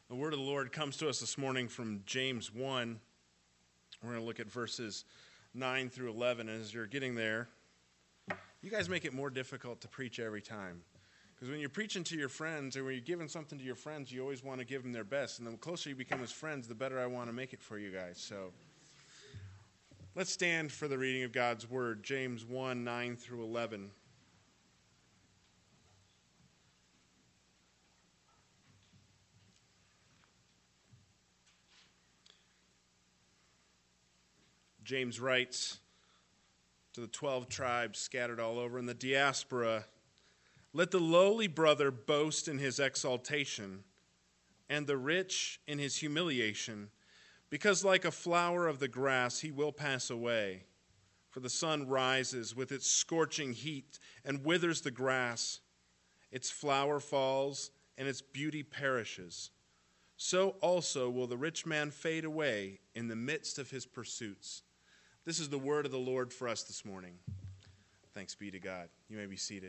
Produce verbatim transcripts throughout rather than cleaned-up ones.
The word of the Lord comes to us this morning from James one. We're going to look at verses nine through eleven. As you're getting there, you guys make it more difficult to preach every time. Because when you're preaching to your friends, or when you're giving something to your friends, you always want to give them their best. And the closer you become as friends, the better I want to make it for you guys. So let's stand for the reading of God's word, James one, nine through eleven. James writes to the twelve tribes scattered all over in the diaspora, "Let the lowly brother boast in his exaltation, and the rich in his humiliation, because like a flower of the grass he will pass away. For the sun rises with its scorching heat and withers the grass. Its flower falls, and its beauty perishes. So also will the rich man fade away in the midst of his pursuits." This is the word of the Lord for us this morning. Thanks be to God. You may be seated.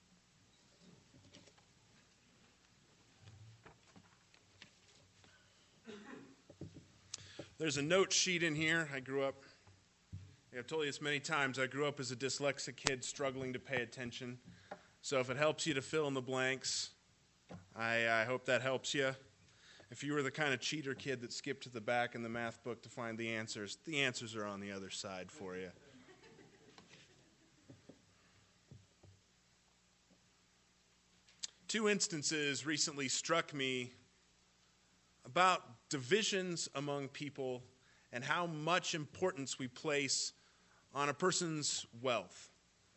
There's a note sheet in here. I grew up, I've told you this many times, I grew up as a dyslexic kid struggling to pay attention. So if it helps you to fill in the blanks, I, I hope that helps you. If you were the kind of cheater kid that skipped to the back in the math book to find the answers, the answers are on the other side for you. Two instances recently struck me about divisions among people and how much importance we place on a person's wealth.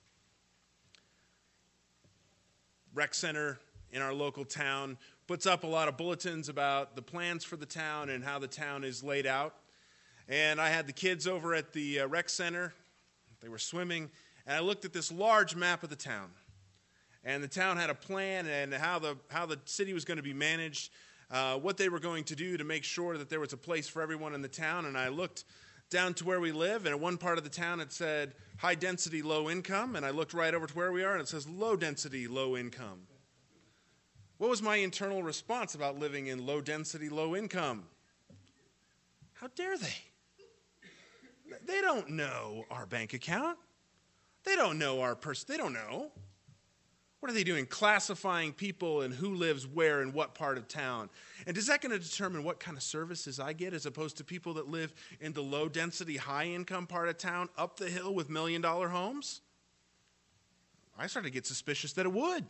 Rec Center in our local town puts up a lot of bulletins about the plans for the town and how the town is laid out. And I had the kids over at the uh, rec center. They were swimming, and I looked at this large map of the town. And the town had a plan and how the how the city was going to be managed, uh, what they were going to do to make sure that there was a place for everyone in the town. And I looked down to where we live, and at one part of the town it said high density, low income. And I looked right over to where we are, and it says low density, low income. What was my internal response about living in low density, low income? How dare they? They don't know our bank account. They don't know our person. They don't know. What are they doing? Classifying people and who lives where in what part of town. And is that going to determine what kind of services I get as opposed to people that live in the low density, high income part of town up the hill with million dollar homes? I started to get suspicious that it would.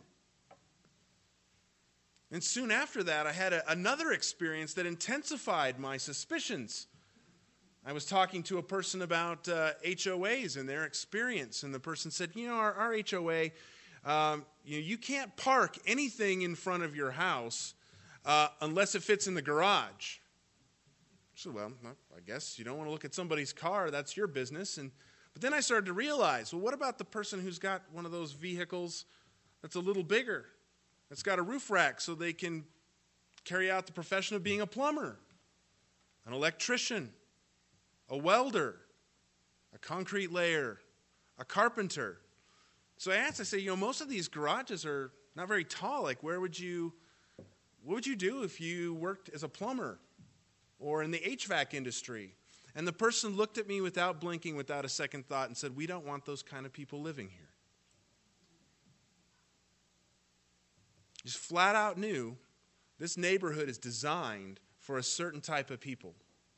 And soon after that, I had a, another experience that intensified my suspicions. I was talking to a person about uh, H O As and their experience, and the person said, you know, our, our H O A, um, you know, you can't park anything in front of your house uh, unless it fits in the garage. So, well, I guess you don't want to look at somebody's car. That's your business. And but then I started to realize, well, what about the person who's got one of those vehicles that's a little bigger? It's got a roof rack so they can carry out the profession of being a plumber, an electrician, a welder, a concrete layer, a carpenter. So I asked, I said, you know, most of these garages are not very tall. Like, where would you, what would you do if you worked as a plumber or in the H V A C industry? And the person looked at me without blinking, without a second thought, and said, we don't want those kind of people living here. Just flat out knew this neighborhood is designed for a certain type of people.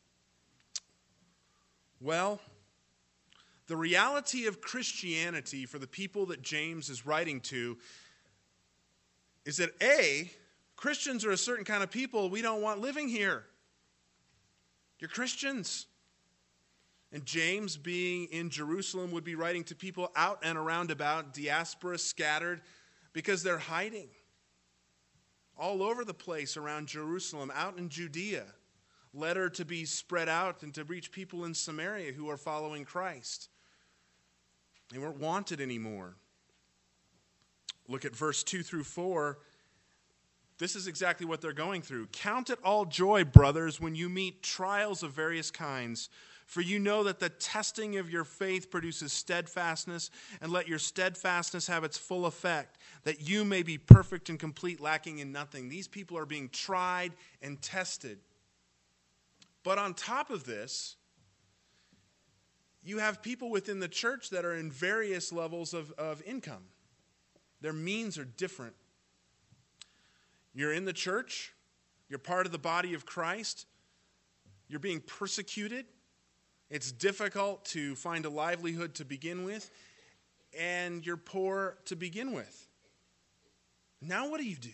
Well, the reality of Christianity for the people that James is writing to is that A, Christians are a certain kind of people we don't want living here. You're Christians. And James, being in Jerusalem, would be writing to people out and around about, diaspora, scattered, because they're hiding all over the place around Jerusalem, out in Judea. Letter to be spread out and to reach people in Samaria who are following Christ. They weren't wanted anymore. Look at verse two through four. This is exactly what they're going through. Count it all joy, brothers, when you meet trials of various kinds, For you know that the testing of your faith produces steadfastness, and let your steadfastness have its full effect, that you may be perfect and complete, lacking in nothing. These people are being tried and tested. But on top of this, you have people within the church that are in various levels of, of income. Their means are different. You're in the church, you're part of the body of Christ, you're being persecuted. It's difficult to find a livelihood to begin with, and you're poor to begin with. Now what do you do?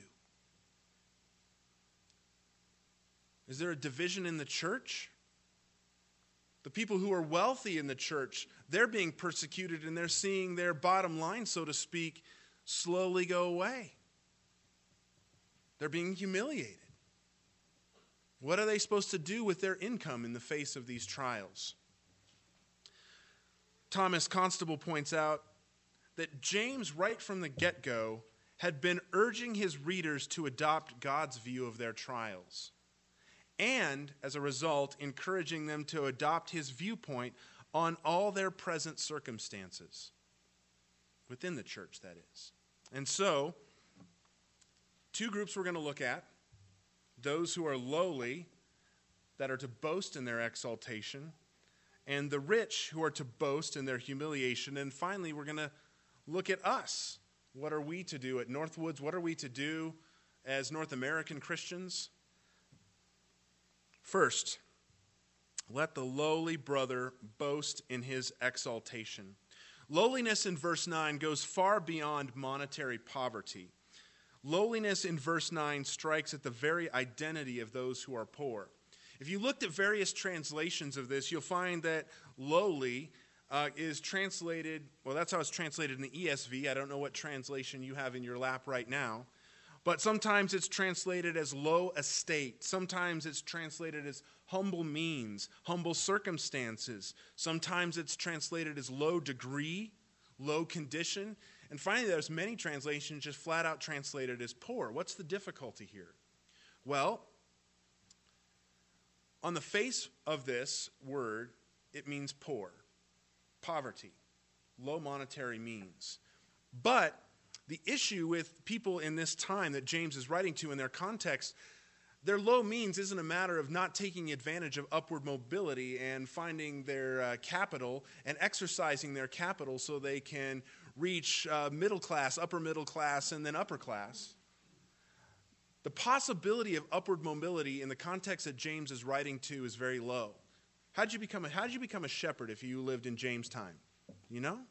Is there a division in the church? The people who are wealthy in the church, they're being persecuted, and they're seeing their bottom line, so to speak, slowly go away. They're being humiliated. What are they supposed to do with their income in the face of these trials? Thomas Constable points out that James, right from the get-go, had been urging his readers to adopt God's view of their trials, and, as a result, encouraging them to adopt his viewpoint on all their present circumstances, within the church, that is. And so, two groups we're going to look at: those who are lowly, that are to boast in their exaltation, and the rich who are to boast in their humiliation. And finally, we're going to look at us. What are we to do at Northwoods? What are we to do as North American Christians? First, let the lowly brother boast in his exaltation. Lowliness in verse nine goes far beyond monetary poverty. Lowliness in verse nine strikes at the very identity of those who are poor. If you looked at various translations of this, you'll find that lowly uh, is translated, well, that's how it's translated in the E S V. I don't know what translation you have in your lap right now. But sometimes it's translated as low estate. Sometimes it's translated as humble means, humble circumstances. Sometimes it's translated as low degree, low condition. And finally, there's many translations just flat out translated as poor. What's the difficulty here? Well, on the face of this word, it means poor, poverty, low monetary means. But the issue with people in this time that James is writing to in their context, their low means isn't a matter of not taking advantage of upward mobility and finding their uh, capital and exercising their capital so they can reach uh, middle class, upper middle class, and then upper class. The possibility of upward mobility in the context that James is writing to is very low. How did you become a, how did you become a shepherd if you lived in James' time? You know?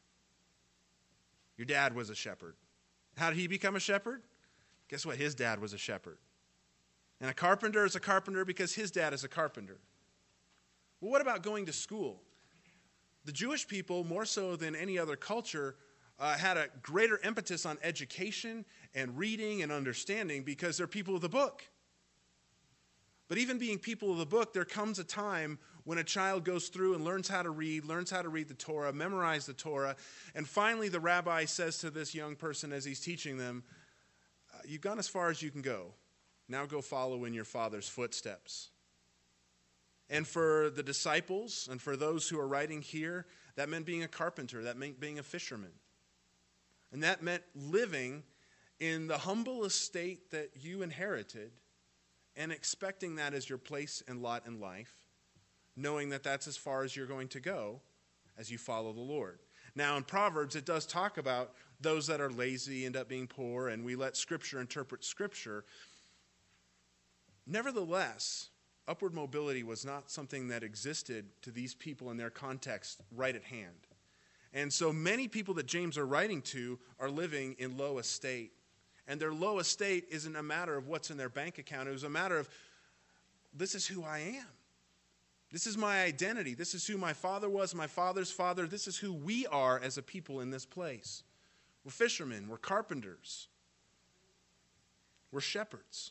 Your dad was a shepherd. How did he become a shepherd? Guess what? His dad was a shepherd. And a carpenter is a carpenter because his dad is a carpenter. Well, what about going to school? The Jewish people, more so than any other culture, uh, had a greater impetus on education and reading and understanding because they're people of the book. But even being people of the book, there comes a time when a child goes through and learns how to read, learns how to read the Torah, memorize the Torah, and finally the rabbi says to this young person as he's teaching them, "You've gone as far as you can go. Now go follow in your father's footsteps." And for the disciples and for those who are writing here, that meant being a carpenter, that meant being a fisherman. And that meant living in the humble estate that you inherited and expecting that as your place and lot in life, knowing that that's as far as you're going to go as you follow the Lord. Now, in Proverbs, it does talk about those that are lazy end up being poor, and we let Scripture interpret Scripture. Nevertheless, upward mobility was not something that existed to these people in their context right at hand. And so many people that James are writing to are living in low estate. And their low estate isn't a matter of what's in their bank account. It was a matter of, this is who I am. This is my identity. This is who my father was, my father's father. This is who we are as a people in this place. We're fishermen. We're carpenters. We're shepherds.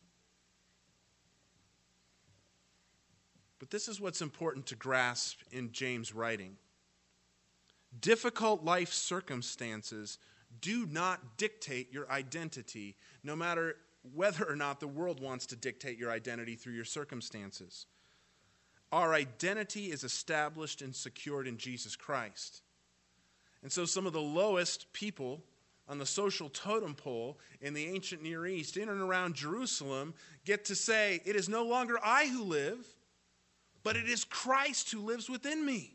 But this is what's important to grasp in James' writing. Difficult life circumstances do not dictate your identity, no matter whether or not the world wants to dictate your identity through your circumstances. Our identity is established and secured in Jesus Christ. And so some of the lowest people on the social totem pole in the ancient Near East, in and around Jerusalem, get to say, it is no longer I who live, but it is Christ who lives within me.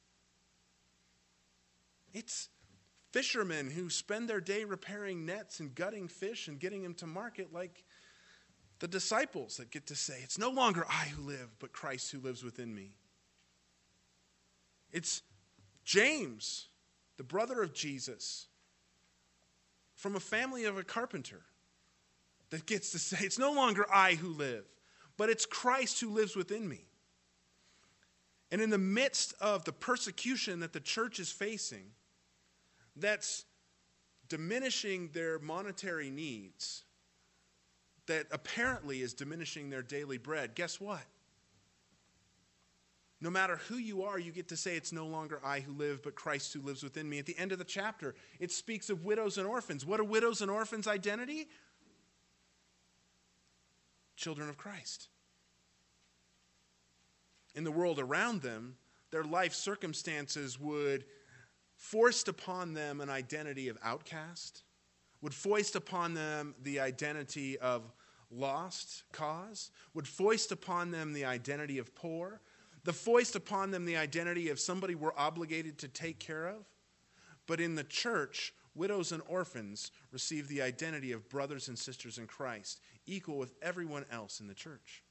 It's fishermen who spend their day repairing nets and gutting fish and getting them to market, like the disciples that get to say, it's no longer I who live, but Christ who lives within me. It's James, the brother of Jesus, from a family of a carpenter, that gets to say, it's no longer I who live, but it's Christ who lives within me. And in the midst of the persecution that the church is facing, that's diminishing their monetary needs, that apparently is diminishing their daily bread, guess what? No matter who you are, you get to say it's no longer I who live, but Christ who lives within me. At the end of the chapter, it speaks of widows and orphans. What are widows and orphans' identity? Children of Christ. In the world around them, their life circumstances would foist upon them an identity of outcast, would foist upon them the identity of lost cause, would foist upon them the identity of poor, the foist upon them the identity of somebody we're obligated to take care of. But in the church, widows and orphans receive the identity of brothers and sisters in Christ, equal with everyone else in the church.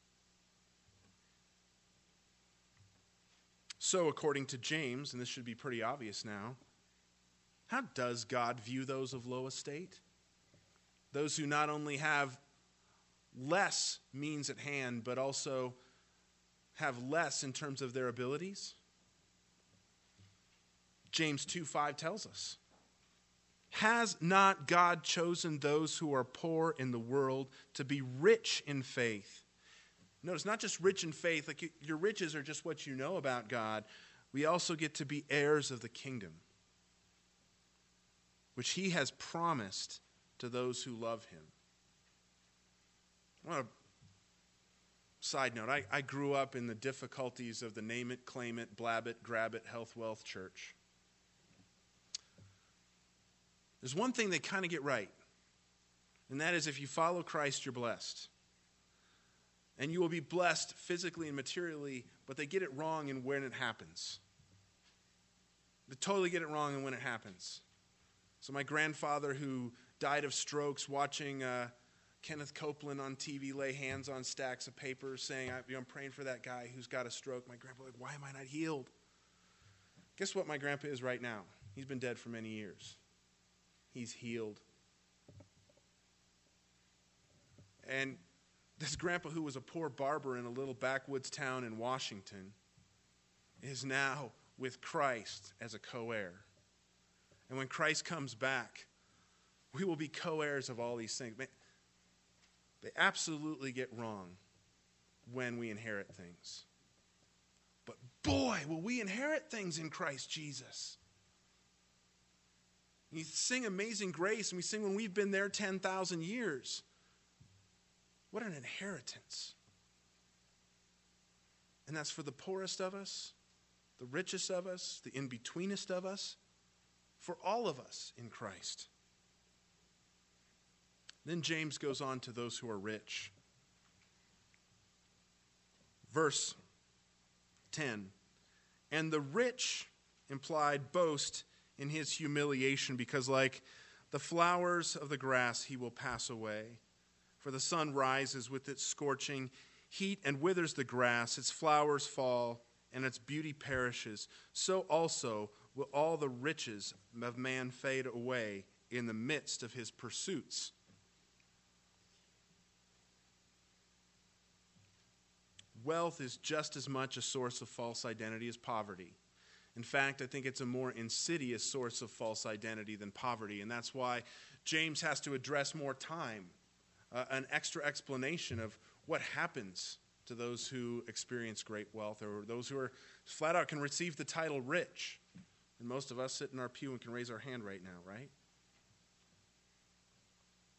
So, according to James, and this should be pretty obvious now, how does God view those of low estate? Those who not only have less means at hand, but also have less in terms of their abilities? James two five tells us, has not God chosen those who are poor in the world to be rich in faith? Notice, not just rich in faith, like you, your riches are just what you know about God. We also get to be heirs of the kingdom, which he has promised to those who love him. I want to Side note, I, I grew up in the difficulties of the name it, claim it, blab it, grab it, health, wealth church. There's one thing they kind of get right, and that is if you follow Christ, you're blessed. And you will be blessed physically and materially, but they get it wrong in when it happens. They totally get it wrong in when it happens. So my grandfather, who died of strokes watching Uh, Kenneth Copeland on T V lay hands on stacks of papers saying, I'm praying for that guy who's got a stroke. My grandpa, like, why am I not healed? Guess what my grandpa is right now? He's been dead for many years. He's healed. And this grandpa, who was a poor barber in a little backwoods town in Washington, is now with Christ as a co-heir. And when Christ comes back, we will be co-heirs of all these things. Man, they absolutely get wrong when we inherit things. But boy, will we inherit things in Christ Jesus. You sing Amazing Grace, and we sing when we've been there ten thousand years. What an inheritance. And that's for the poorest of us, the richest of us, the in-betweenest of us, for all of us in Christ. Then James goes on to those who are rich. Verse ten. And the rich, implied, boast in his humiliation, because like the flowers of the grass he will pass away. For the sun rises with its scorching heat and withers the grass, its flowers fall, and its beauty perishes. So also will all the riches of man fade away in the midst of his pursuits. Wealth is just as much a source of false identity as poverty. In fact, I think it's a more insidious source of false identity than poverty, and that's why James has to address more time, uh, an extra explanation of what happens to those who experience great wealth, or those who are flat out can receive the title rich. And most of us sit in our pew and can raise our hand right now, right?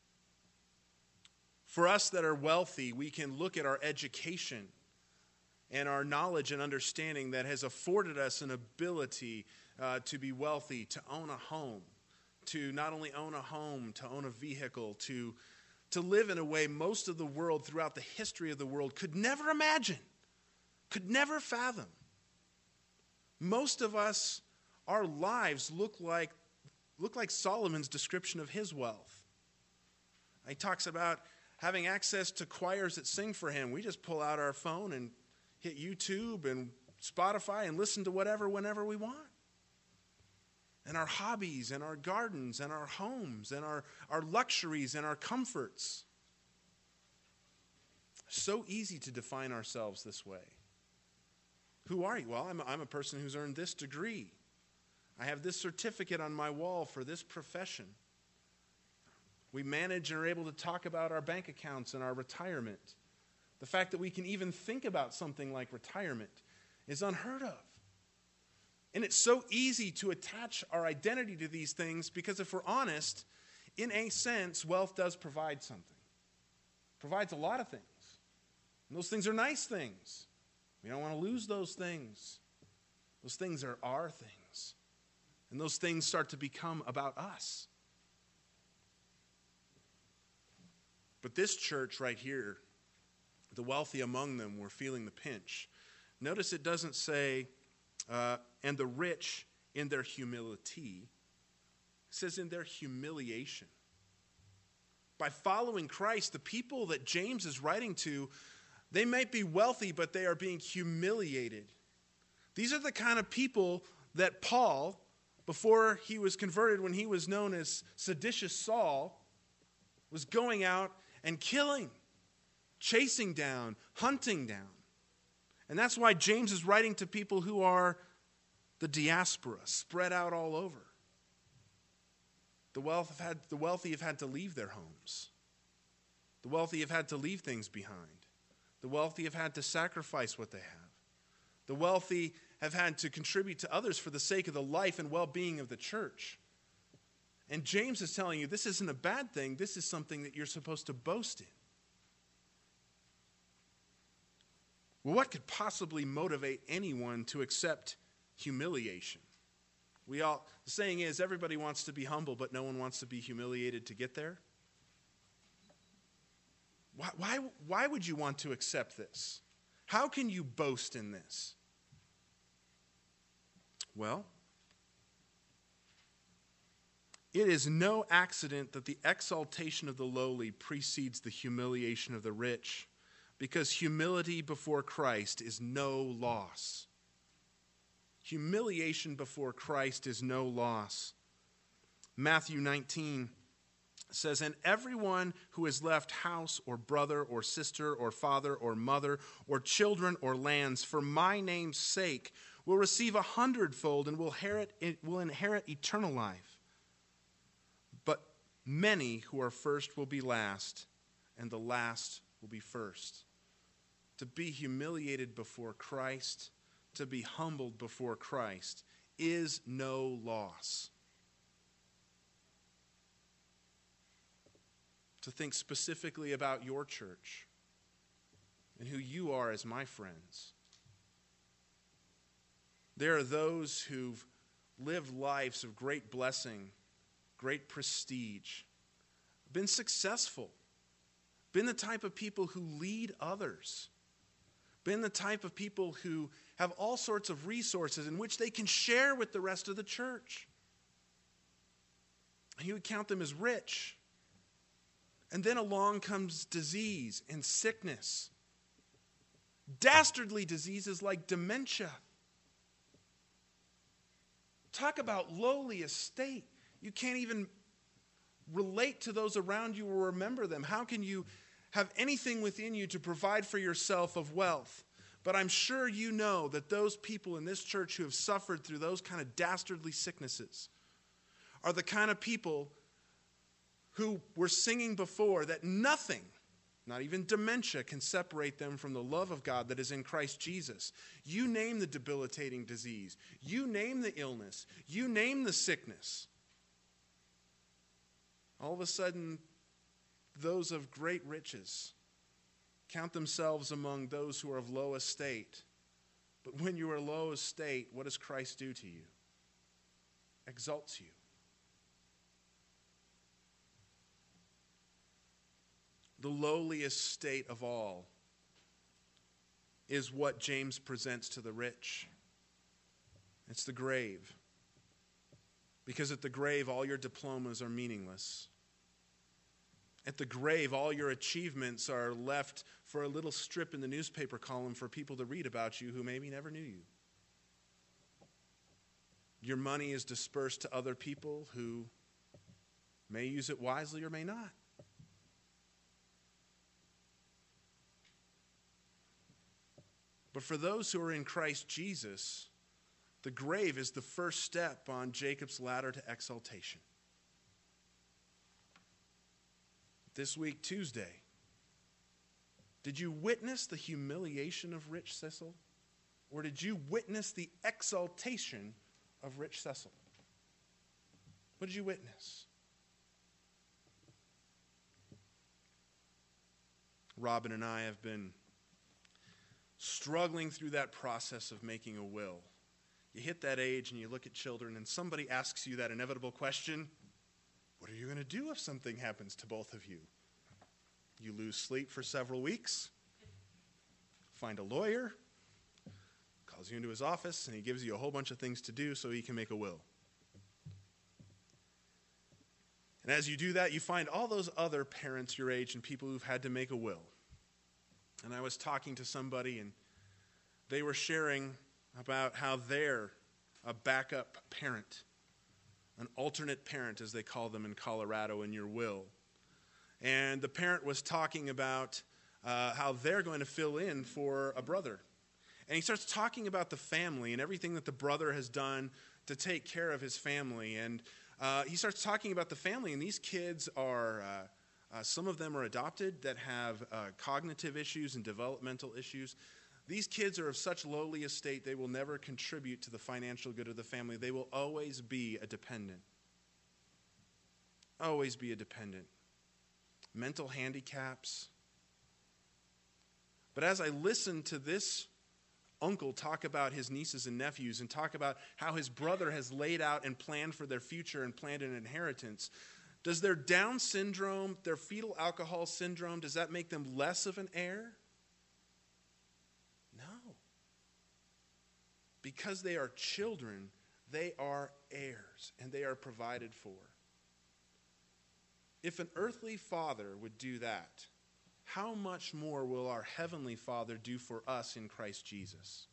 For us that are wealthy, we can look at our education and our knowledge and understanding that has afforded us an ability uh, to be wealthy, to own a home, to not only own a home, to own a vehicle, to, to live in a way most of the world throughout the history of the world could never imagine, could never fathom. Most of us, our lives look like, look like Solomon's description of his wealth. He talks about having access to choirs that sing for him. We just pull out our phone and hit YouTube and Spotify and listen to whatever whenever we want. And our hobbies and our gardens and our homes and our, our luxuries and our comforts. So easy to define ourselves this way. Who are you? Well, I'm a, I'm a person who's earned this degree. I have this certificate on my wall for this profession. We manage and are able to talk about our bank accounts and our retirement. The fact that we can even think about something like retirement is unheard of. And it's so easy to attach our identity to these things because if we're honest, in a sense, wealth does provide something. It provides a lot of things. And those things are nice things. We don't want to lose those things. Those things are our things. And those things start to become about us. But this church right here, the wealthy among them were feeling the pinch. Notice it doesn't say, uh, and the rich in their humility. It says in their humiliation. By following Christ, the people that James is writing to, they might be wealthy, but they are being humiliated. These are the kind of people that Paul, before he was converted, when he was known as seditious Saul, was going out and killing, chasing down, hunting down. And that's why James is writing to people who are the diaspora, spread out all over. The wealth have had, the wealthy have had to leave their homes. The wealthy have had to leave things behind. The wealthy have had to sacrifice what they have. The wealthy have had to contribute to others for the sake of the life and well-being of the church. And James is telling you this isn't a bad thing. This is something that you're supposed to boast in. Well, what could possibly motivate anyone to accept humiliation? We all, the saying is, everybody wants to be humble, but no one wants to be humiliated to get there. Why, why, why would you want to accept this? How can you boast in this? Well, it is no accident that the exaltation of the lowly precedes the humiliation of the rich, because humility before Christ is no loss. Humiliation before Christ is no loss. Matthew nineteen says, and everyone who has left house or brother or sister or father or mother or children or lands for my name's sake will receive a hundredfold and will inherit, will inherit eternal life. But many who are first will be last, and the last will be first. To be humiliated before Christ, to be humbled before Christ, is no loss. To think specifically about your church and who you are as my friends. There are those who've lived lives of great blessing, great prestige, been successful, been the type of people who lead others, been the type of people who have all sorts of resources in which they can share with the rest of the church. And you would count them as rich. And then along comes disease and sickness. Dastardly diseases like dementia. Talk about lowly estate. You can't even relate to those around you or remember them. How can you have anything within you to provide for yourself of wealth? But I'm sure you know that those people in this church who have suffered through those kind of dastardly sicknesses are the kind of people who were singing before that nothing, not even dementia, can separate them from the love of God that is in Christ Jesus. You name the debilitating disease. You name the illness. You name the sickness. All of a sudden, those of great riches count themselves among those who are of low estate. But when you are low estate, what does Christ do to you? Exalts you. The lowliest state of all is what James presents to the rich. It's the grave. Because at the grave, all your diplomas are meaningless. At the grave, all your achievements are left for a little strip in the newspaper column for people to read about you who maybe never knew you. Your money is dispersed to other people who may use it wisely or may not. But for those who are in Christ Jesus, the grave is the first step on Jacob's ladder to exaltation. This week, Tuesday, did you witness the humiliation of Rich Sissel? Or did you witness the exaltation of Rich Sissel? What did you witness? Robin and I have been struggling through that process of making a will. You hit that age and you look at children and somebody asks you that inevitable question, what are you going to do if something happens to both of you? You lose sleep for several weeks, find a lawyer, calls you into his office, and he gives you a whole bunch of things to do so he can make a will. And as you do that, you find all those other parents your age and people who've had to make a will. And I was talking to somebody, and they were sharing about how they're a backup parent, an alternate parent, as they call them in Colorado, in your will. And the parent was talking about uh, how they're going to fill in for a brother. And he starts talking about the family and everything that the brother has done to take care of his family. And uh, he starts talking about the family, and these kids are, uh, uh, some of them are adopted that have uh, cognitive issues and developmental issues. These kids are of such lowly estate, they will never contribute to the financial good of the family. They will always be a dependent. Always be a dependent. Mental handicaps. But as I listen to this uncle talk about his nieces and nephews and talk about how his brother has laid out and planned for their future and planned an inheritance, does their Down syndrome, their fetal alcohol syndrome, does that make them less of an heir? No. Because they are children, they are heirs, and they are provided for. If an earthly father would do that, how much more will our heavenly Father do for us in Christ Jesus?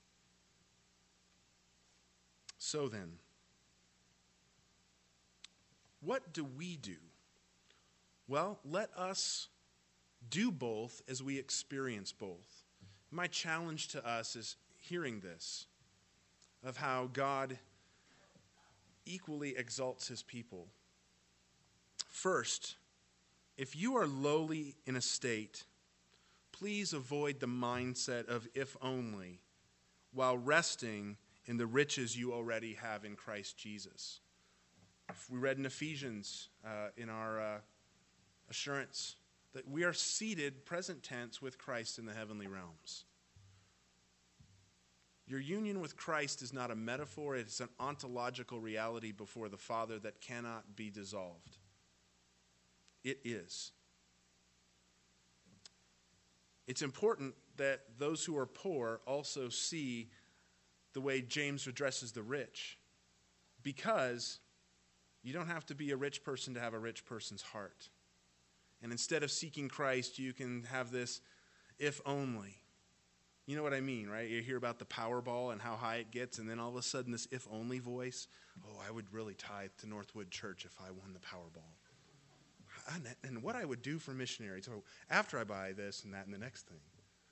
So then, what do we do? Well, let us do both as we experience both. My challenge to us is hearing this, of how God equally exalts his people. First, if you are lowly in estate, please avoid the mindset of if only, while resting in the riches you already have in Christ Jesus. We read in Ephesians uh, in our uh, assurance that we are seated, present tense, with Christ in the heavenly realms. Your union with Christ is not a metaphor, it's an ontological reality before the Father that cannot be dissolved. It is. It's important that those who are poor also see the way James addresses the rich, because you don't have to be a rich person to have a rich person's heart. And instead of seeking Christ, you can have this if only. You know what I mean, right? You hear about the Powerball and how high it gets, and then all of a sudden this if only voice, oh, I would really tithe to Northwood Church if I won the Powerball. And what I would do for missionaries, so after I buy this and that and the next thing.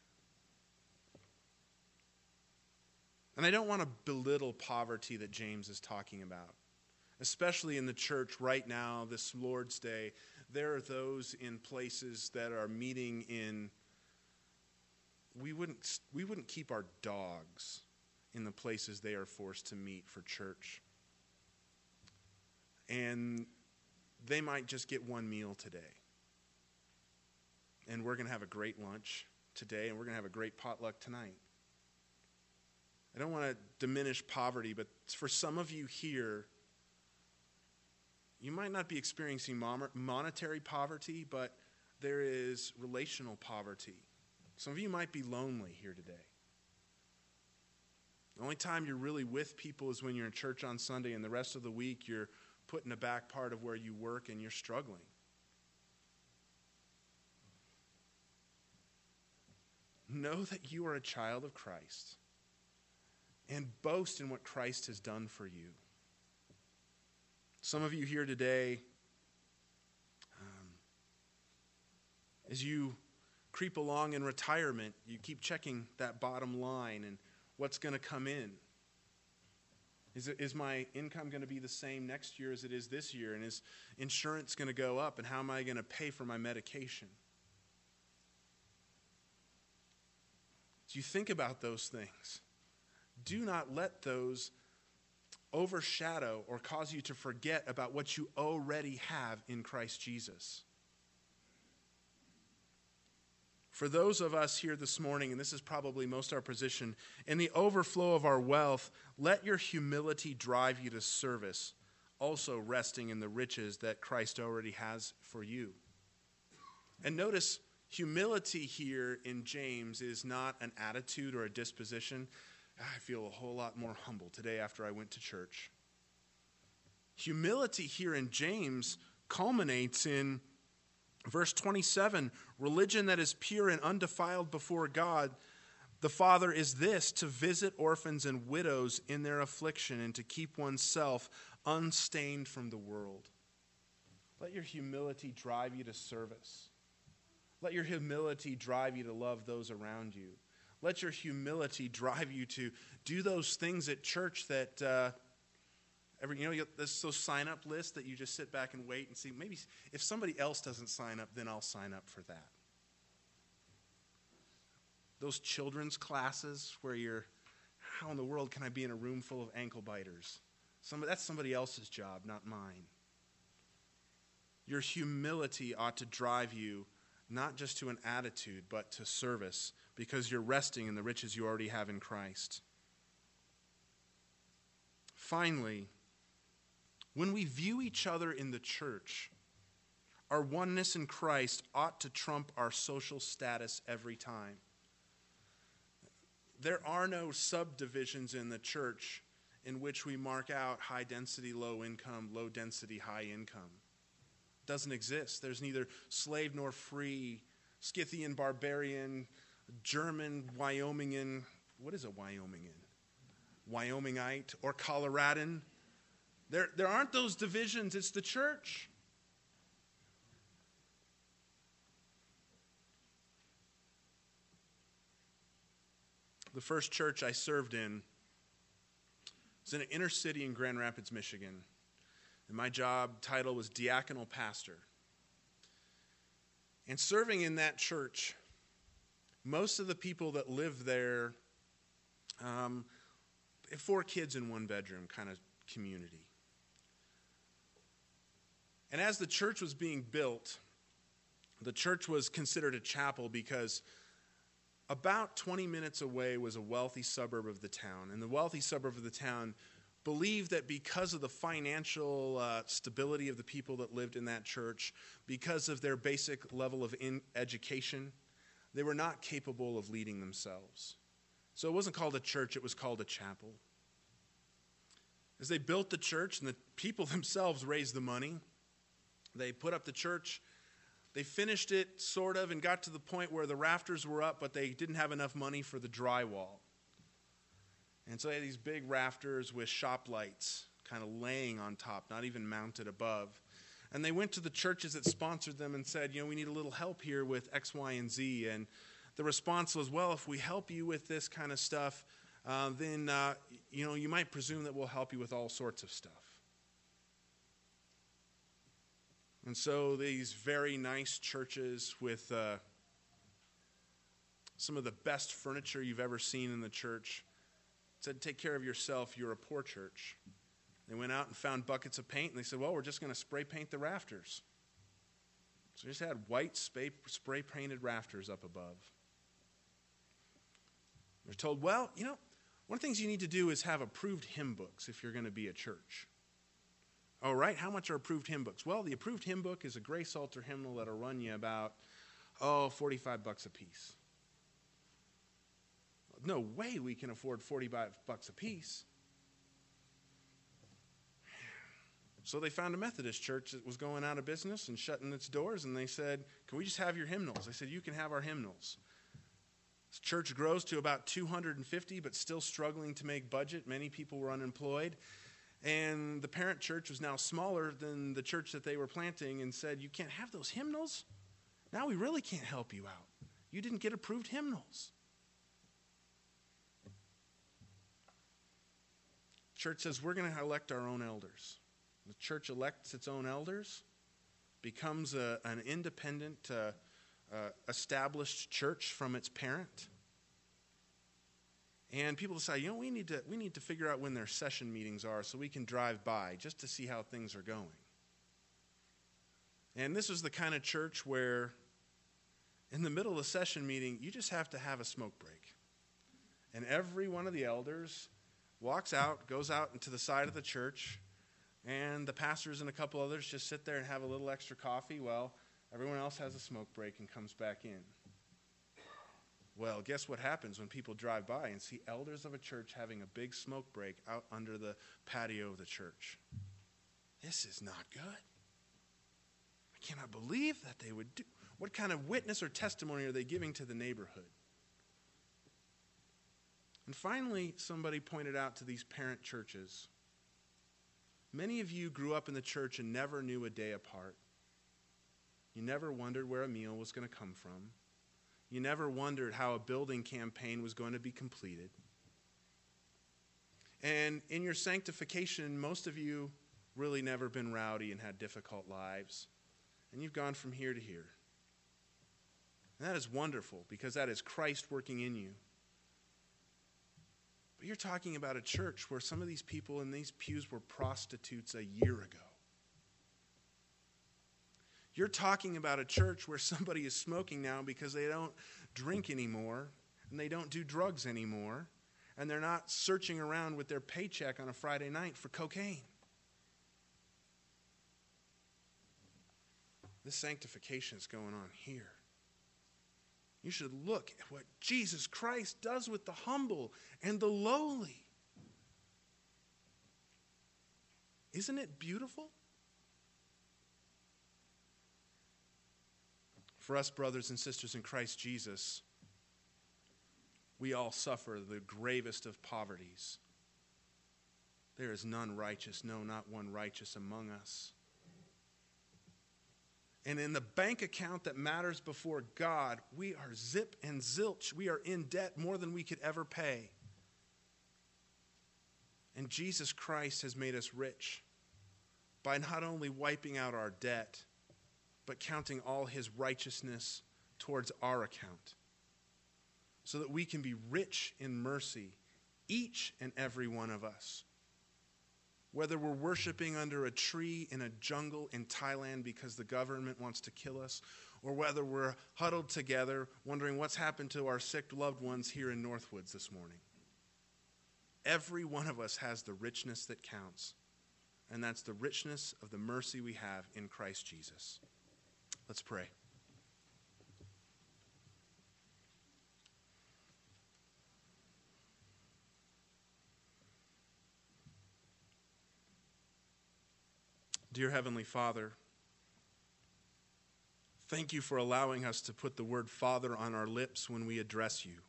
And I don't want to belittle poverty that James is talking about. Especially in the church right now, this Lord's Day, there are those in places that are meeting in, we wouldn't, we wouldn't keep our dogs in the places they are forced to meet for church. And they might just get one meal today. and we're going to have a great lunch today, and we're going to have a great potluck tonight. I don't want to diminish poverty, but for some of you here, you might not be experiencing monetary poverty, but there is relational poverty. Some of you might be lonely here today. The only time you're really with people is when you're in church on Sunday, and the rest of the week you're put in the back part of where you work and you're struggling. Know that you are a child of Christ and boast in what Christ has done for you. Some of you here today, um, as you creep along in retirement, you keep checking that bottom line and what's going to come in. Is, it, is my income going to be the same next year as it is this year? And is insurance going to go up? And how am I going to pay for my medication? As you think about those things, do not let those overshadow or cause you to forget about what you already have in Christ Jesus. For those of us here this morning, and this is probably most our position, in the overflow of our wealth, let your humility drive you to service, also resting in the riches that Christ already has for you. And notice, humility here in James is not an attitude or a disposition. I feel a whole lot more humble today after I went to church. Humility here in James culminates in verse twenty-seven, religion that is pure and undefiled before God, the Father, is this, to visit orphans and widows in their affliction and to keep oneself unstained from the world. Let your humility drive you to service. Let your humility drive you to love those around you. Let your humility drive you to do those things at church that, uh, every you know, you, there's those sign-up lists that you just sit back and wait and see. Maybe if somebody else doesn't sign up, then I'll sign up for that. Those children's classes where you're, how in the world can I be in a room full of ankle biters? Somebody, that's somebody else's job, not mine. Your humility ought to drive you not just to an attitude, but to service, because you're resting in the riches you already have in Christ. Finally, when we view each other in the church, our oneness in Christ ought to trump our social status every time. There are no subdivisions in the church in which we mark out high density, low income, low density, high income. It doesn't exist. There's neither slave nor free, Scythian, barbarian, German, Wyomingian. What is a Wyomingian? Wyomingite or Coloradan. There, there aren't those divisions. It's the church. The first church I served in was in an inner city in Grand Rapids, Michigan. And my job title was diaconal pastor. And serving in that church, most of the people that lived there, um, four kids in one bedroom kind of community. And as the church was being built, the church was considered a chapel because about twenty minutes away was a wealthy suburb of the town. And the wealthy suburb of the town believed that because of the financial uh, stability of the people that lived in that church, because of their basic level of in education, they were not capable of leading themselves. So it wasn't called a church, it was called a chapel. As they built the church and the people themselves raised the money, they put up the church. They finished it sort of and got to the point where the rafters were up, but they didn't have enough money for the drywall. And so they had these big rafters with shop lights kind of laying on top, not even mounted above. And they went to the churches that sponsored them and said, you know, we need a little help here with X, Y, and Z. And the response was, well, if we help you with this kind of stuff, uh, then, uh, you know, you might presume that we'll help you with all sorts of stuff. And so these very nice churches with uh, some of the best furniture you've ever seen in the church said, take care of yourself, you're a poor church. They went out and found buckets of paint, and they said, well, we're just going to spray paint the rafters. So we just had white spray, spray painted rafters up above. We're told, well, you know, one of the things you need to do is have approved hymn books if you're going to be a church. Oh, right, how much are approved hymn books? Well, the approved hymn book is a Grace Altar hymnal that'll run you about, oh, forty-five bucks a piece. No way we can afford forty-five bucks a piece. So they found a Methodist church that was going out of business and shutting its doors, and they said, can we just have your hymnals? I said, you can have our hymnals. This church grows to about two hundred fifty, but still struggling to make budget. Many people were unemployed. And the parent church was now smaller than the church that they were planting and said, you can't have those hymnals? Now we really can't help you out. You didn't get approved hymnals. Church says, we're going to elect our own elders. The church elects its own elders, becomes a, an independent, uh, uh, established church from its parent. And people decide, you know, we need to we need to figure out when their session meetings are so we can drive by just to see how things are going. And this is the kind of church where in the middle of a session meeting, you just have to have a smoke break. And every one of the elders walks out, goes out into the side of the church, and the pastors and a couple others just sit there and have a little extra coffee while everyone else has a smoke break and comes back in. Well, guess what happens when people drive by and see elders of a church having a big smoke break out under the patio of the church? This is not good. I cannot believe that they would do. What kind of witness or testimony are they giving to the neighborhood? And finally, somebody pointed out to these parent churches, many of you grew up in the church and never knew a day apart. You never wondered where a meal was going to come from. You never wondered how a building campaign was going to be completed. And in your sanctification, most of you really never been rowdy and had difficult lives. And you've gone from here to here. And that is wonderful because that is Christ working in you. But you're talking about a church where some of these people in these pews were prostitutes a year ago. You're talking about a church where somebody is smoking now because they don't drink anymore and they don't do drugs anymore and they're not searching around with their paycheck on a Friday night for cocaine. This sanctification is going on here. You should look at what Jesus Christ does with the humble and the lowly. Isn't it beautiful? For us, brothers and sisters in Christ Jesus, we all suffer the gravest of poverties. There is none righteous, no, not one righteous among us. And in the bank account that matters before God, we are zip and zilch. We are in debt more than we could ever pay. And Jesus Christ has made us rich by not only wiping out our debt, but counting all his righteousness towards our account, so that we can be rich in mercy, each and every one of us. Whether we're worshiping under a tree in a jungle in Thailand because the government wants to kill us, or whether we're huddled together wondering what's happened to our sick loved ones here in Northwoods this morning. Every one of us has the richness that counts, and that's the richness of the mercy we have in Christ Jesus. Let's pray. Dear Heavenly Father, thank you for allowing us to put the word Father on our lips when we address you.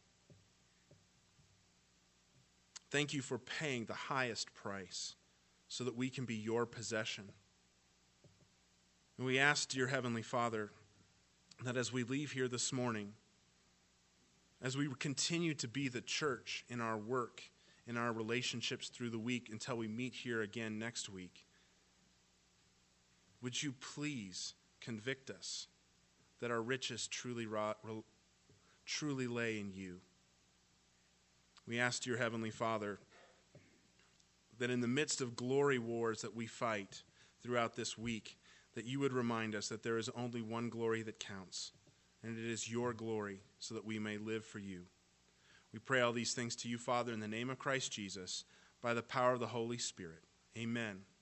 Thank you for paying the highest price so that we can be your possession. And we ask, dear Heavenly Father, that as we leave here this morning, as we continue to be the church in our work, in our relationships through the week until we meet here again next week, would you please convict us that our riches truly, truly lay in you? We ask, dear Heavenly Father, that in the midst of glory wars that we fight throughout this week, that you would remind us that there is only one glory that counts, and it is your glory, so that we may live for you. We pray all these things to you, Father, in the name of Christ Jesus, by the power of the Holy Spirit. Amen.